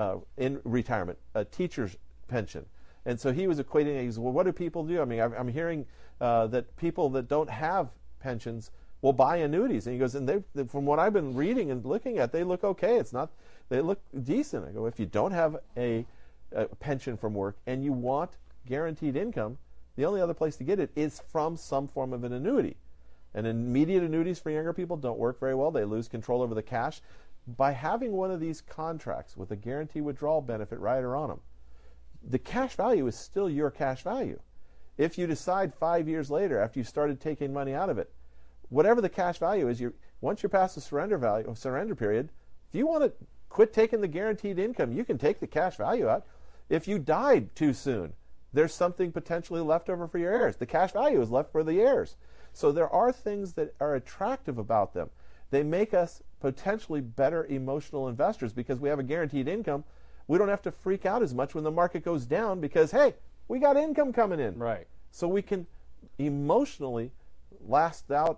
in retirement, a teacher's pension. And so he was equating it. He said, well, what do people do? I mean, I'm hearing that people that don't have pensions will buy annuities. And he goes, and from what I've been reading and looking at, they look okay. They look decent. I go, if you don't have a pension from work and you want guaranteed income, the only other place to get it is from some form of an annuity. And immediate annuities for younger people don't work very well. They lose control over the cash. By having one of these contracts with a guaranteed withdrawal benefit rider on them, the cash value is still your cash value. If you decide 5 years later, after you started taking money out of it, whatever the cash value is, once you're past the surrender period, if you want to quit taking the guaranteed income, you can take the cash value out. If you died too soon, there's something potentially left over for your heirs. The cash value is left for the heirs. So there are things that are attractive about them. They make us potentially better emotional investors because we have a guaranteed income. We don't have to freak out as much when the market goes down because, hey, we got income coming in. Right. So we can emotionally wait out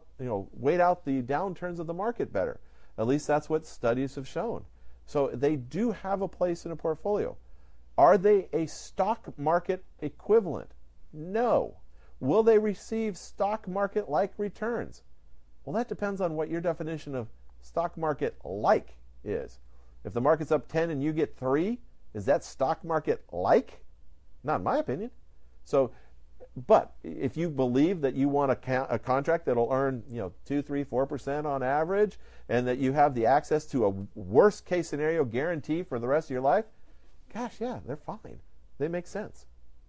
the downturns of the market better. At least that's what studies have shown. So they do have a place in a portfolio. Are they a stock market equivalent? No. Will they receive stock market-like returns? Well, that depends on what your definition of stock market-like is. If the market's up 10 and you get 3, is that stock market-like? Not in my opinion. So, but if you believe that you want a contract that'll earn 2, 3, 4% on average, and that you have the access to a worst-case scenario guarantee for the rest of your life, gosh, yeah, they're fine. They make sense.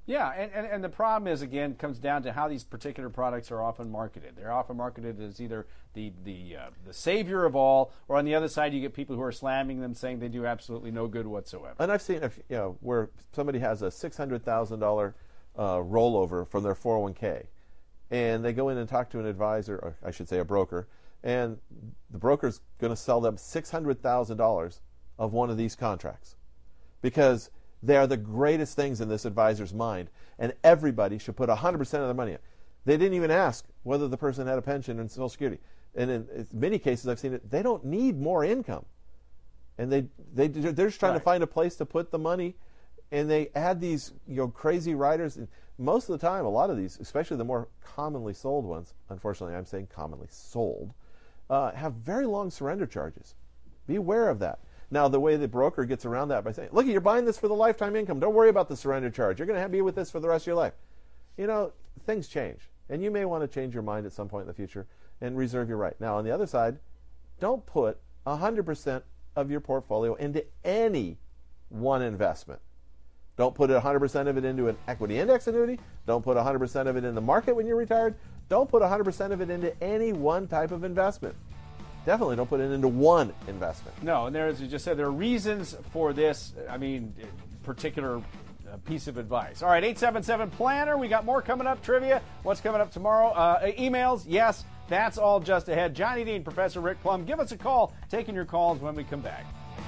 Yeah, and the problem is, again, comes down to how these particular products are often marketed. They're often marketed as either the savior of all, or on the other side you get people who are slamming them, saying they do absolutely no good whatsoever. And I've seen, where somebody has a $600,000 rollover from their 401k, and they go in and talk to an advisor, or I should say a broker, and the broker's going to sell them $600,000 of one of these contracts because they are the greatest things in this advisor's mind, and everybody should put 100% of their money in. They didn't even ask whether the person had a pension and Social Security. And in many cases I've seen it, they don't need more income. And they're just trying to find a place to put the money, and they add these crazy riders. And most of the time, a lot of these, especially the more commonly sold ones, unfortunately I'm saying commonly sold, have very long surrender charges. Be aware of that. Now, the way the broker gets around that by saying, look, you're buying this for the lifetime income. Don't worry about the surrender charge. You're going to be with this for the rest of your life. Things change. And you may want to change your mind at some point in the future and reserve your right. Now, on the other side, don't put 100% of your portfolio into any one investment. Don't put 100% of it into an equity index annuity. Don't put 100% of it in the market when you're retired. Don't put 100% of it into any one type of investment. Definitely don't put it into one investment. No, and as you just said, there are reasons for this, particular piece of advice. All right, 877-PLANNER. We got more coming up, trivia. What's coming up tomorrow? Emails, yes, that's all just ahead. Johnny Dean, Professor Rick Plum, give us a call. Taking your calls when we come back.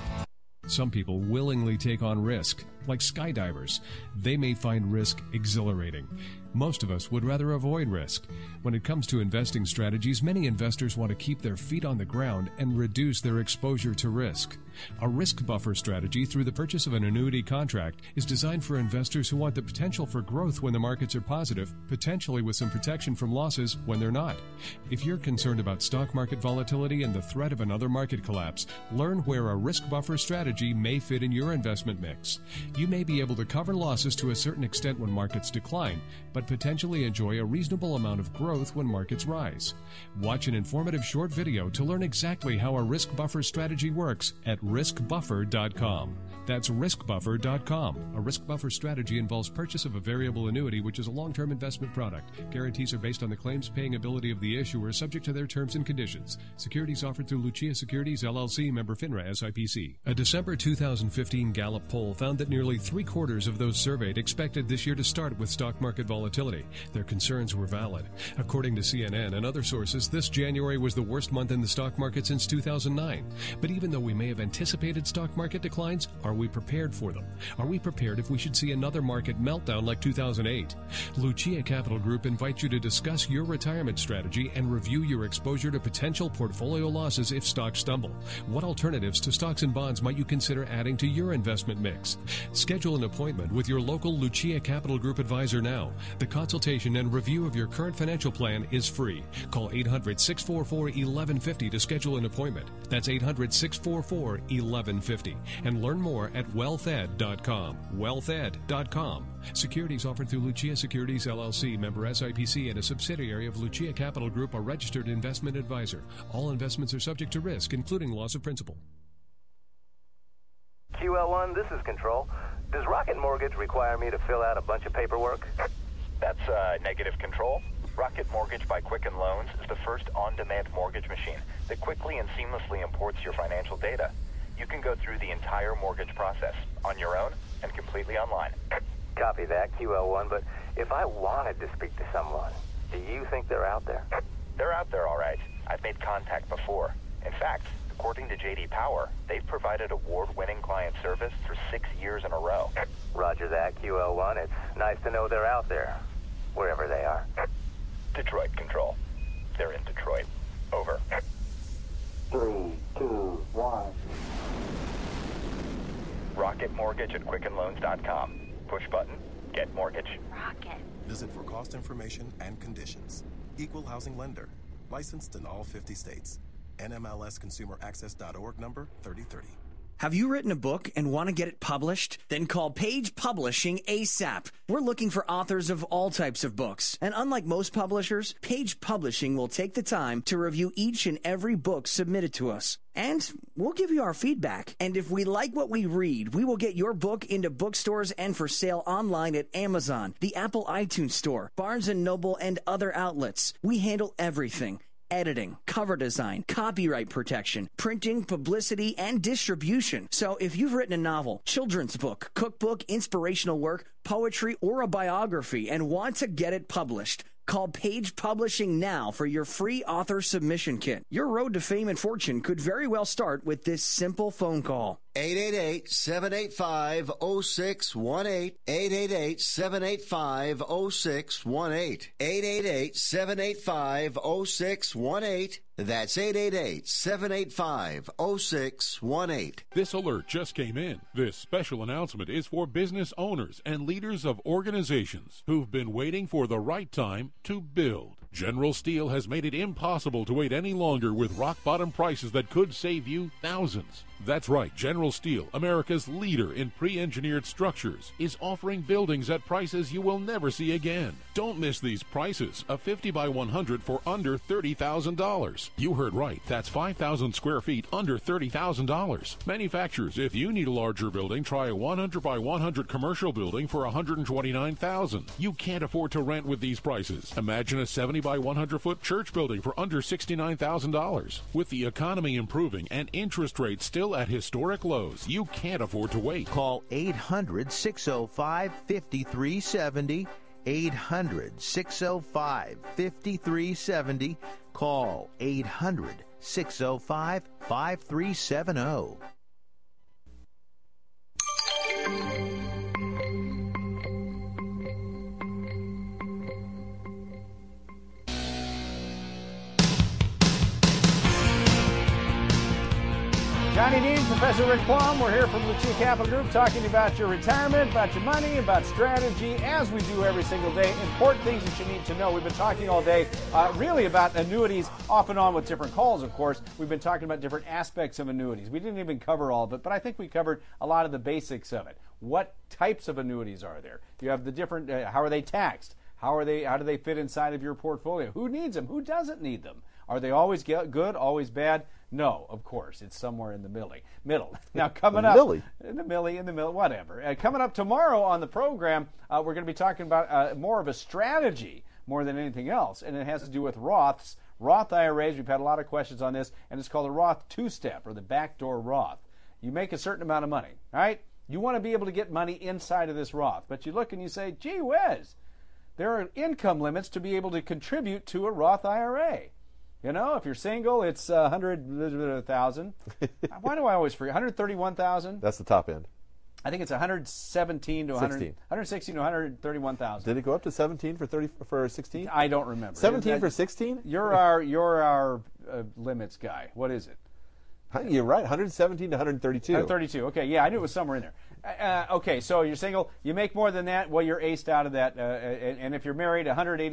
Some people willingly take on risk, like skydivers. They may find risk exhilarating. Most of us would rather avoid risk. When it comes to investing strategies, many investors want to keep their feet on the ground and reduce their exposure to risk. A risk buffer strategy through the purchase of an annuity contract is designed for investors who want the potential for growth when the markets are positive, potentially with some protection from losses when they're not. If you're concerned about stock market volatility and the threat of another market collapse, learn where a risk buffer strategy may fit in your investment mix. You may be able to cover losses to a certain extent when markets decline, but potentially enjoy a reasonable amount of growth when markets rise. Watch an informative short video to learn exactly how a risk buffer strategy works at riskbuffer.com. That's riskbuffer.com. A risk buffer strategy involves purchase of a variable annuity, which is a long-term investment product. Guarantees are based on the claims-paying ability of the issuer, subject to their terms and conditions. Securities offered through Lucia Securities, LLC, member FINRA, SIPC. A December 2015 Gallup poll found that nearly three-quarters of those surveyed expected this year to start with stock market volatility. Their concerns were valid. According to CNN and other sources, this January was the worst month in the stock market since 2009. But even though we may have anticipated stock market declines, are we prepared for them? Are we prepared if we should see another market meltdown like 2008? Lucia Capital Group invites you to discuss your retirement strategy and review your exposure to potential portfolio losses if stocks stumble. What alternatives to stocks and bonds might you consider adding to your investment mix? Schedule an appointment with your local Lucia Capital Group advisor now. The consultation and review of your current financial plan is free. Call 800-644-1150 to schedule an appointment. That's 800-644-1150. And learn more at wealthed.com. Wealthed.com. Securities offered through Lucia Securities, LLC, member SIPC, and a subsidiary of Lucia Capital Group, a registered investment advisor. All investments are subject to risk, including loss of principal. QL1, this is Control. Does Rocket Mortgage require me to fill out a bunch of paperwork? That's negative Control. Rocket Mortgage by Quicken Loans is the first on-demand mortgage machine that quickly and seamlessly imports your financial data. You can go through the entire mortgage process on your own and completely online. Copy that, QL1, but if I wanted to speak to someone, do you think they're out there? They're out there, all right. I've made contact before. In fact, according to J.D. Power, they've provided award-winning client service for 6 years in a row. Roger that, QL1. It's nice to know they're out there, wherever they are. Detroit Control. They're in Detroit. Over. 3, 2, 1. Rocket Mortgage at QuickenLoans.com. Push button, get mortgage. Rocket. Visit for cost information and conditions. Equal housing lender. Licensed in all 50 states. NMLSConsumerAccess.org number 3030. Have you written a book and want to get it published? Then call Page Publishing ASAP. We're looking for authors of all types of books. And unlike most publishers, Page Publishing will take the time to review each and every book submitted to us. And we'll give you our feedback. And if we like what we read, we will get your book into bookstores and for sale online at Amazon, the Apple iTunes Store, Barnes & Noble, and other outlets. We handle everything. Editing, cover design, copyright protection, printing, publicity, and distribution. So if you've written a novel, children's book, cookbook, inspirational work, poetry, or a biography and want to get it published, call Page Publishing now for your free author submission kit. Your road to fame and fortune could very well start with this simple phone call. 888-785-0618. 888-785-0618. 888-785-0618. That's 888-785-0618. This alert just came in. This special announcement is for business owners and leaders of organizations who've been waiting for the right time to build. General Steel has made it impossible to wait any longer with rock-bottom prices that could save you thousands. That's right, General Steel, America's leader in pre-engineered structures, is offering buildings at prices you will never see again. Don't miss these prices. A 50 by 100 for under $30,000. You heard right. That's 5,000 square feet under $30,000. Manufacturers, if you need a larger building, try a 100 by 100 commercial building for $129,000. You can't afford to rent with these prices. Imagine a 70 by 100 foot church building for under $69,000. With the economy improving and interest rates still at historic lows, you can't afford to wait. Call 800-605-5370. 800-605-5370. Call 800-605-5370. Johnny Dean, Professor Rick Plum. We're here from Lucia Capital Group talking about your retirement, about your money, about strategy, as we do every single day. Important things that you need to know. We've been talking all day really about annuities, off and on with different calls, of course. We've been talking about different aspects of annuities. We didn't even cover all of it, but I think we covered a lot of the basics of it. What types of annuities are there? You have the different, how are they taxed? How do they fit inside of your portfolio? Who needs them? Who doesn't need them? Are they always good, always bad? No, of course. It's somewhere in the middle. Now, coming up, in the middle, whatever. Coming up tomorrow on the program, we're going to be talking about more of a strategy more than anything else, and it has to do with Roths. Roth IRAs, we've had a lot of questions on this, and it's called a Roth two-step, or the backdoor Roth. You make a certain amount of money, all right? You want to be able to get money inside of this Roth, but you look and you say, gee whiz, there are income limits to be able to contribute to a Roth IRA. You know, if you're single, it's 100,000. Why do I always forget? 131,000. That's the top end. I think it's 117 to 116 to 131,000. Did it go up to 17 for 16? I don't remember. 17 for 16? You're our limits guy. What is it? You're right. 117 to 132. 132. Okay, yeah, I knew it was somewhere in there. Okay, so you're single. You make more than that. Well, you're aced out of that. And if you're married,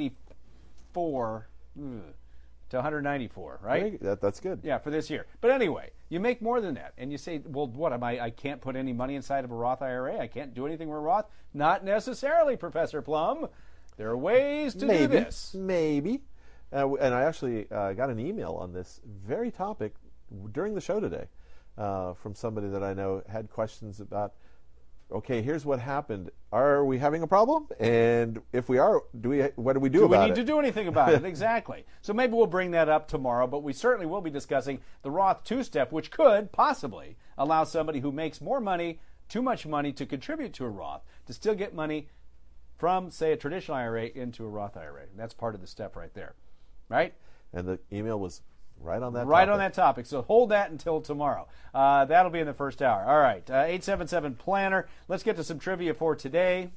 184. To 194, right? That's good. Yeah, for this year. But anyway, you make more than that, and you say, well, what, I can't put any money inside of a Roth IRA? I can't do anything with Roth? Not necessarily, Professor Plum. There are ways to do this. Maybe. And I actually got an email on this very topic during the show today from somebody that I know had questions about, okay, here's what happened. Are we having a problem? And if we are, what do we do about it? Do we need to do anything about it? Exactly. So maybe we'll bring that up tomorrow, but we certainly will be discussing the Roth two-step, which could possibly allow somebody who makes more money, too much money, to contribute to a Roth, to still get money from, say, a traditional IRA into a Roth IRA. That's part of the step right there, right? And the email was right on that topic. Right on that topic. So hold that until tomorrow. That'll be in the first hour. All right. 877-PLANNER. Let's get to some trivia for today.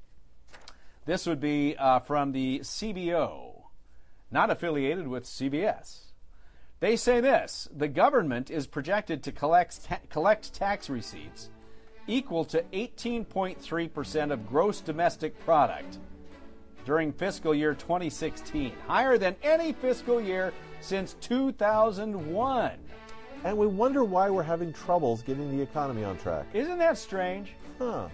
This would be from the CBO, not affiliated with CBS. They say this: the government is projected to collect tax receipts equal to 18.3% of gross domestic product during fiscal year 2016, higher than any fiscal year since 2001. And we wonder why we're having troubles getting the economy on track. Isn't that strange? Huh.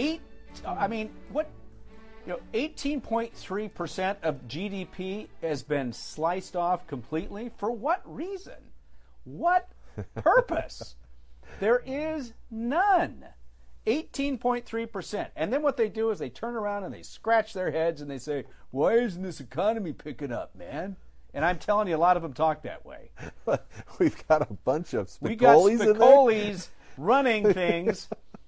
18.3% of GDP has been sliced off completely. For what reason? What purpose? There is none. 18.3%. And then what they do is they turn around and they scratch their heads and they say, why isn't this economy picking up, man? And I'm telling you, a lot of them talk that way. We've got a bunch of Spicolis We got in there. Spicolis running things.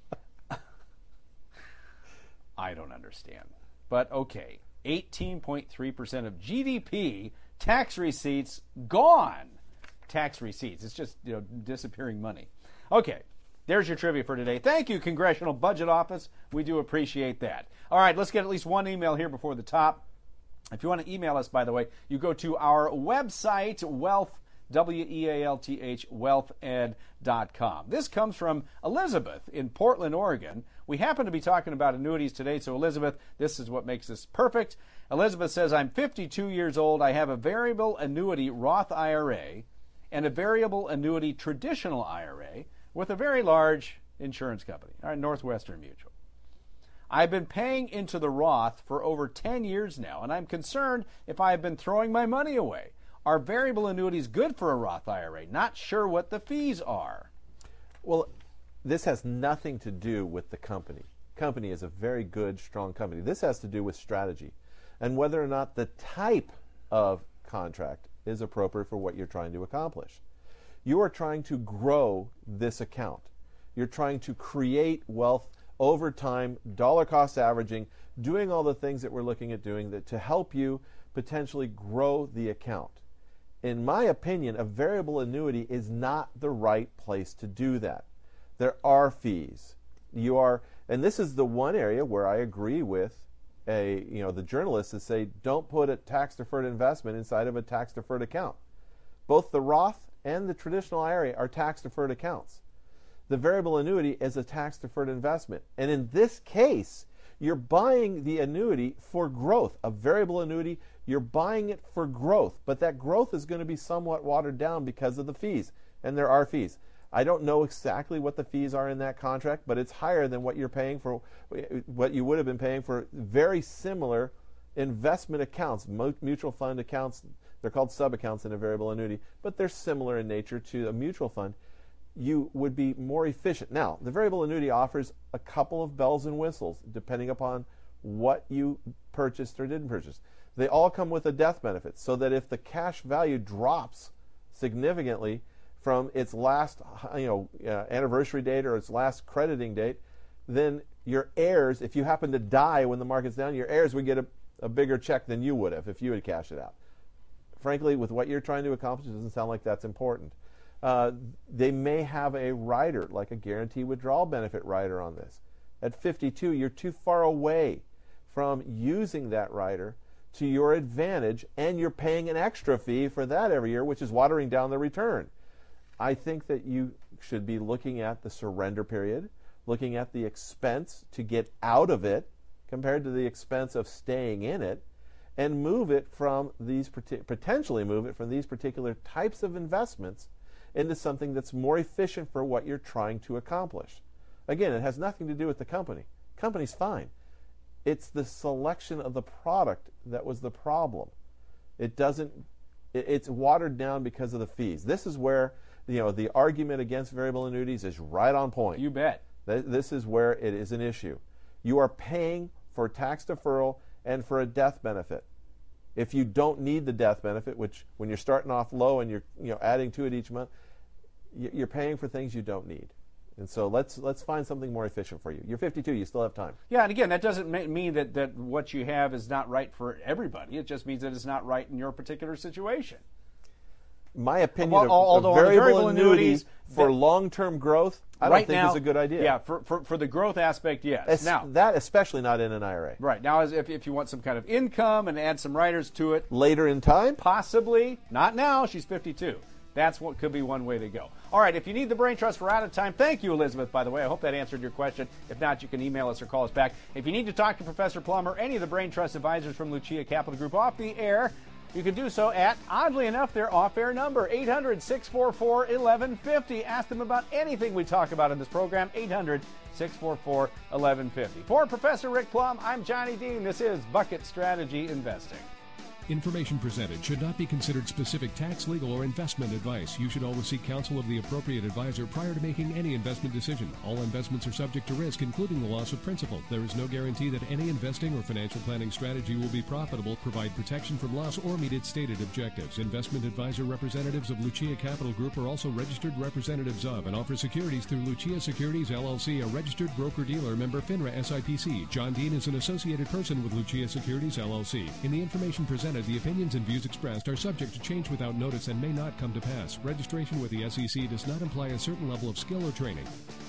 I don't understand. But okay, 18.3% of GDP, tax receipts gone. Tax receipts. It's just disappearing money. Okay, there's your trivia for today. Thank you, Congressional Budget Office. We do appreciate that. All right, let's get at least one email here before the top. If you want to email us, by the way, you go to our website, Wealth, W-E-A-L-T-H, wealthed.com. This comes from Elizabeth in Portland, Oregon. We happen to be talking about annuities today, so Elizabeth, this is what makes this perfect. Elizabeth says, I'm 52 years old. I have a variable annuity Roth IRA and a variable annuity traditional IRA with a very large insurance company, all right, Northwestern Mutual. I've been paying into the Roth for over 10 years now, and I'm concerned if I have been throwing my money away. Are variable annuities good for a Roth IRA? Not sure what the fees are. Well, this has nothing to do with the company. Company is a very good, strong company. This has to do with strategy and whether or not the type of contract is appropriate for what you're trying to accomplish. You are trying to grow this account. You're trying to create wealth over time, dollar cost averaging, doing all the things that we're looking at doing to help you potentially grow the account. In my opinion, a variable annuity is not the right place to do that. There are fees. And this is the one area where I agree with the journalists that say don't put a tax-deferred investment inside of a tax-deferred account. Both the Roth and the traditional IRA are tax-deferred accounts. The variable annuity is a tax-deferred investment. And in this case, you're buying the annuity for growth. A variable annuity, you're buying it for growth. But that growth is going to be somewhat watered down because of the fees. And there are fees. I don't know exactly what the fees are in that contract, but it's higher than what you're paying for, what you would have been paying for very similar investment accounts, mutual fund accounts. They're called sub-accounts in a variable annuity, but they're similar in nature to a mutual fund. You would be more efficient. Now, the variable annuity offers a couple of bells and whistles depending upon what you purchased or didn't purchase. They all come with a death benefit, so that if the cash value drops significantly from its last anniversary date or its last crediting date, then your heirs, if you happen to die when the market's down, your heirs would get a bigger check than you would have if you had cashed it out. Frankly, with what you're trying to accomplish, it doesn't sound like that's important. They may have a rider, like a guaranteed withdrawal benefit rider on this. At 52, you're too far away from using that rider to your advantage, and you're paying an extra fee for that every year, which is watering down the return. I think that you should be looking at the surrender period, looking at the expense to get out of it compared to the expense of staying in it, and move it from these potentially move it from these particular types of investments into something that's more efficient for what you're trying to accomplish. Again, it has nothing to do with the company. Company's fine. It's the selection of the product that was the problem. It's watered down because of the fees. This is where the argument against variable annuities is right on point. You bet. This is where it is an issue. You are paying for tax deferral and for a death benefit. If you don't need the death benefit, which when you're starting off low and you're adding to it each month, you're paying for things you don't need. And so let's find something more efficient for you. You're 52, you still have time. Yeah, and again, that doesn't mean that what you have is not right for everybody. It just means that it's not right in your particular situation. My opinion of variable annuities for long-term growth, I don't think is a good idea. Yeah, for the growth aspect, yes. That especially not in an IRA. Right. Now, if you want some kind of income and add some riders to it. Later in time? Possibly. Not now. She's 52. That's what could be one way to go. All right, if you need the Brain Trust, we're out of time. Thank you, Elizabeth, by the way. I hope that answered your question. If not, you can email us or call us back. If you need to talk to Professor Plum or any of the Brain Trust advisors from Lucia Capital Group off the air, You can do so at, oddly enough, their off-air number, 800-644-1150. Ask them about anything we talk about in this program, 800-644-1150. For Professor Rick Plum, I'm Johnny Dean. This is Bucket Strategy Investing. Information presented should not be considered specific tax, legal, or investment advice. You should always seek counsel of the appropriate advisor prior to making any investment decision. All investments are subject to risk, including the loss of principal. There is no guarantee that any investing or financial planning strategy will be profitable, provide protection from loss, or meet its stated objectives. Investment advisor representatives of Lucia Capital Group are also registered representatives of and offer securities through Lucia Securities, LLC, a registered broker-dealer, member FINRA SIPC. John Dean is an associated person with Lucia Securities, LLC. In the information presented, the opinions and views expressed are subject to change without notice and may not come to pass. Registration with the SEC does not imply a certain level of skill or training.